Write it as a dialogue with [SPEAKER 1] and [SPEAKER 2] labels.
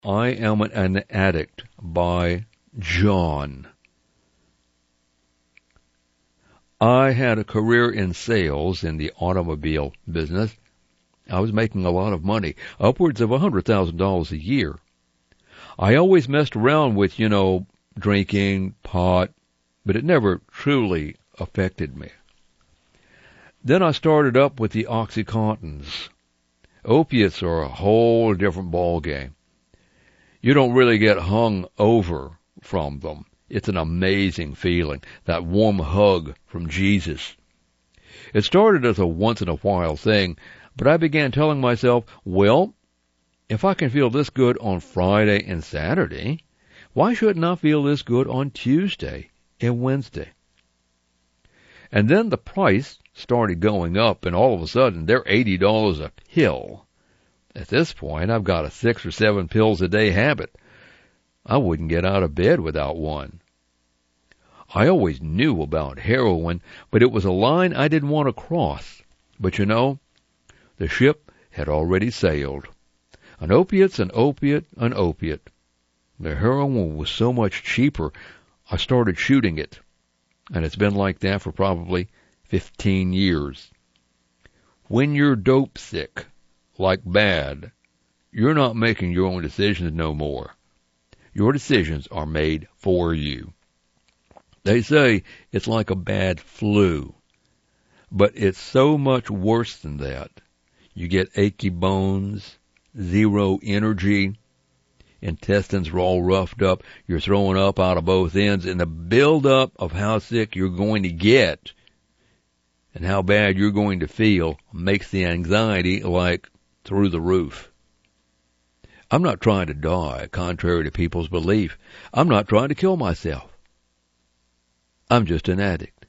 [SPEAKER 1] I Am an Addict by John. I had a career in sales in the automobile business. I was making a lot of money, upwards of $100,000 a year. I always messed around with, drinking, pot, but it never truly affected me. Then I started up with the OxyContins. Opiates are a whole different ballgame. You don't really get hung over from them. It's an amazing feeling, that warm hug from Jesus. It started as a once-in-a-while thing, but I began telling myself, well, if I can feel this good on Friday and Saturday, why shouldn't I feel this good on Tuesday and Wednesday? And then the price started going up, and all of a sudden, they're $80 a pill. At this point, I've got a 6 or 7 pills a day habit. I wouldn't get out of bed without one. I always knew about heroin, but it was a line I didn't want to cross. But the ship had already sailed. An opiate's an opiate, an opiate. The heroin was so much cheaper, I started shooting it. And it's been like that for probably 15 years. When you're dope sick, like bad, you're not making your own decisions no more. Your decisions are made for you. They say it's like a bad flu, but it's so much worse than that. You get achy bones, zero energy, intestines are all roughed up, you're throwing up out of both ends, and the build-up of how sick you're going to get and how bad you're going to feel makes the anxiety like through the roof. I'm not trying to die, contrary to people's belief. I'm not trying to kill myself. I'm just an addict.